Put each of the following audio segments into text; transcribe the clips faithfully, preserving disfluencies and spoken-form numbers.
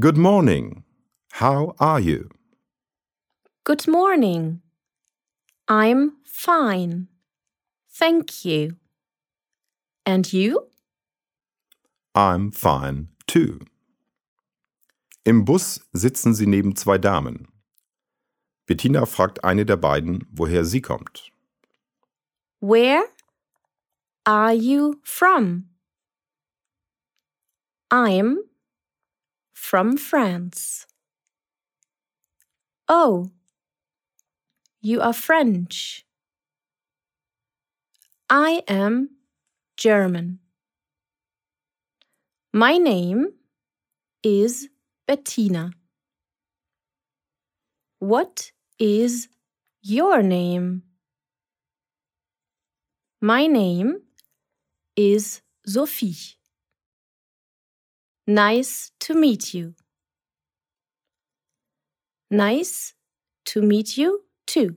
Good morning. How are you? Good morning. I'm fine. Thank you. And you? I'm fine too. Im Bus sitzen sie neben zwei Damen. Bettina fragt eine der beiden, woher sie kommt. Where are you from? I'm from France. Oh, you are French. I am German. My name is Bettina. What is your name? My name is Sophie. Nice to meet you. Nice to meet you too.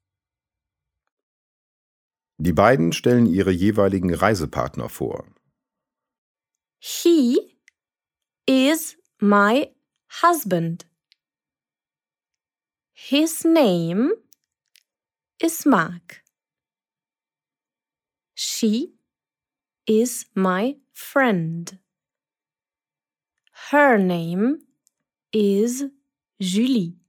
Die beiden stellen ihre jeweiligen Reisepartner vor. He is my husband. His name is Mark. She is my friend. Her name is Julie.